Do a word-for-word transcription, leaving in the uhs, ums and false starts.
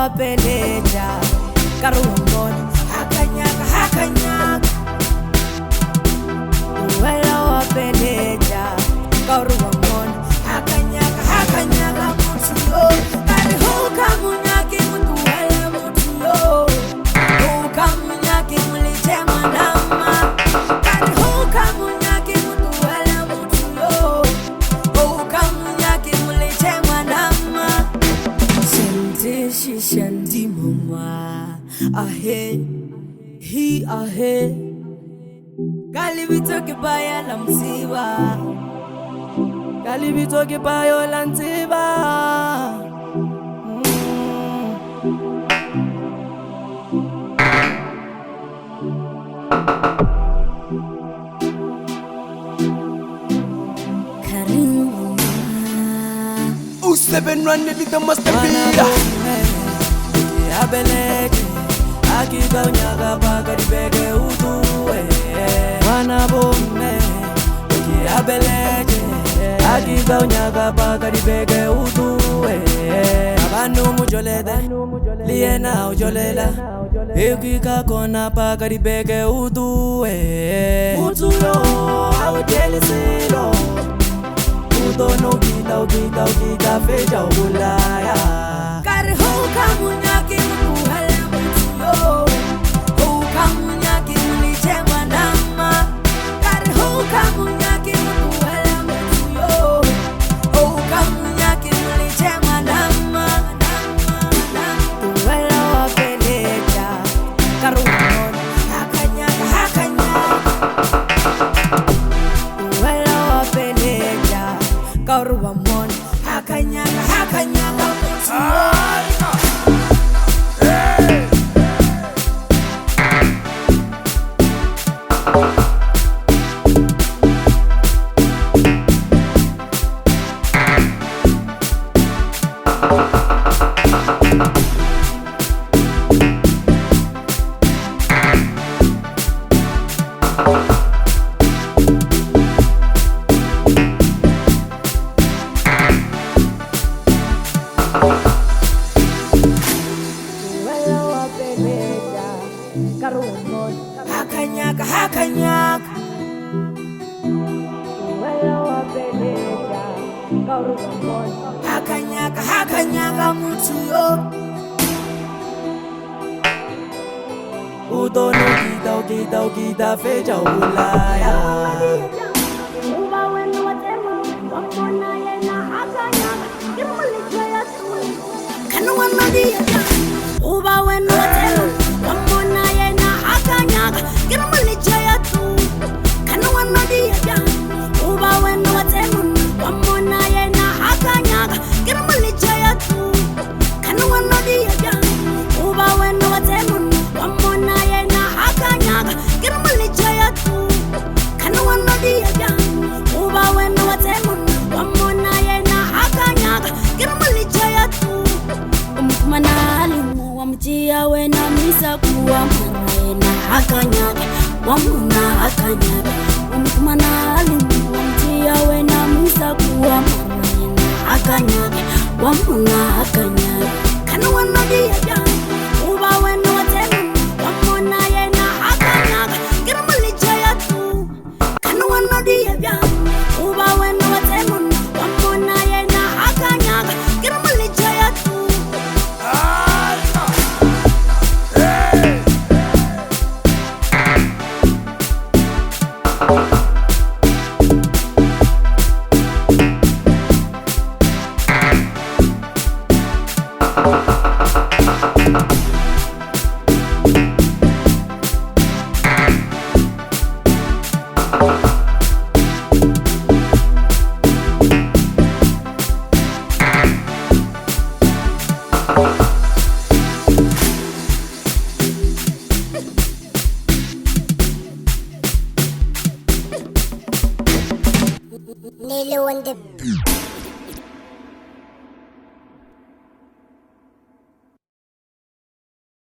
peleja karungon hakanyaka hakanyaka wala wa peleja karungon hakanyaka hakanyaka mutuyo kari hoka munyaki mutu wala mutuyo hoka munyaki mulite manama kari hoka munyaki mutu wala mutuyo hoka munyaki mulite manama sente shishandi mama ahe hi ahe kalibito kibaya la msiba kalibito kibaya la msiba Karimu oh seven run the the master be abeleke akiga unyaga bagari bege utuwe wana bombe abeleke akiga unyaga bagari bege utuwe abantu mujolede liena ujolela ekika kona bagari bege utuwe mutuyo awuteli silo utono kita kita kita feja ubulaya kari hoka munyaki mutu wala mutuyo hoka munyaki mulite manama kari hoka munyaki mutu wala mutuyo hoka munyaki mulite manama wala wa peleja karungon hakanyaka hakanyaka wala wa peleja karubamon hakanyaka hakanyaka mutuyo hakanyaka hakanyaka wala wa peleja karungon hakanyaka hakanyaka mutuyo utono kita kita kita feja ubulaya uba wenu watema wamona yena hakanyaka kimulitwa ya kanu wanadia uba wenu watema wamona yena hakanyaka kimulitwa ya tu kanu wanadia uba wenu watema wamona yena hakanyaka kimulitwa ya tu kanu wanadia uba wenu watema wamona yena hakanyaka kimulitwa ya tu kanu wanadia uba wenu watema wamona yena hakanyaka kimulitwa ya tu umkumanalimu wamjia wena misa kuwa mwana yena hakanyaka wamuna hakanyaka umkumanalimu wamjia wena misa kuwa mwana yena hakanyaka wamuna hakanyaka kanu wanadia uba wenu watema wamona yena hakanyaka kimulitwa ya tu kanu wanadia uba wenu watema wamona yena hakanyaka kimulitwa ya tu Nilo on the